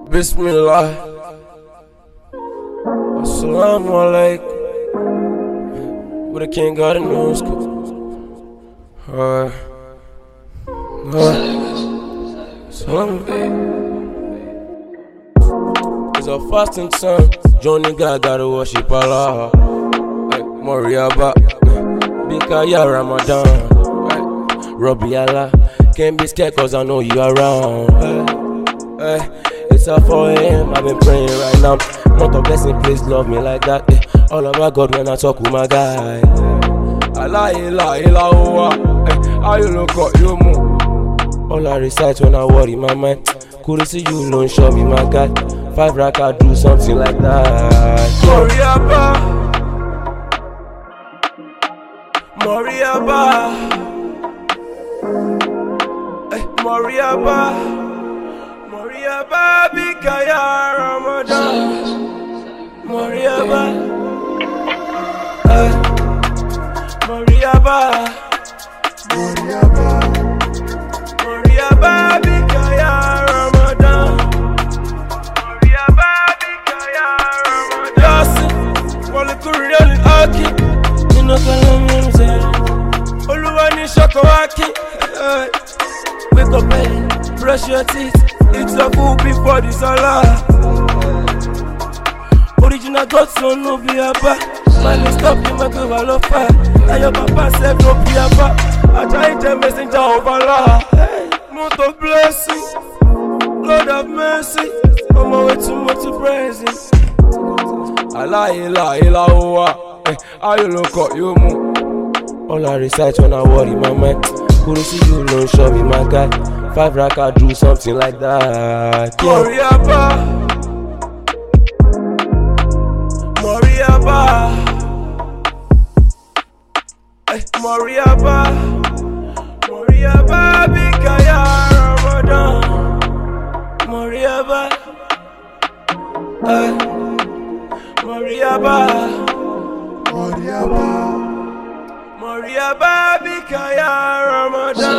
Bismillah. Assalamu alaikum. With the king of the new school. It's a fasting time. Johnny God gotta worship Allah. Moriaba. Bikaya Ramadan. Rabbi Allah. Can't be scared cause I know you around. It's a 4 a.m. I've been praying right now. Not a blessing, please love me like that. All about God when I talk with my guy. Allah, ilah, ilah, how you look up, you move. All I recite when I worry my mind. Could see you don't show me my guy. 5 rack, I do something like that. Moriaba, Moriaba, Moriaba, Moriaba, Bikaya Ramadan, Moriaba, Moriaba, Moriaba, Moriaba, Bikaya Ramadan, Moriaba, Bikaya Ramadan. Yasin, wale kuriyali aki, nina kalami mze, Oluwa ni shakawaki. Wake up early, brush your teeth, eat your food before the salah. Original God son no be a ba. Man stop you make a walofa. And your papa said no be a ba. I try to messenger of Allah. Not of blessing, Lord have mercy. On my way to praise Him. Allah, ilah, ilah, how you look up, you move. All I recite when I worry my mind. Couldn't see you don't show me my guy. 5 rack, I do something like that. Moriaba, Moriaba, Moriaba, Moriaba, Bikaya Ramadan, Moriaba, Moriaba, Moriaba, Moriaba, Bikaya Ramadan.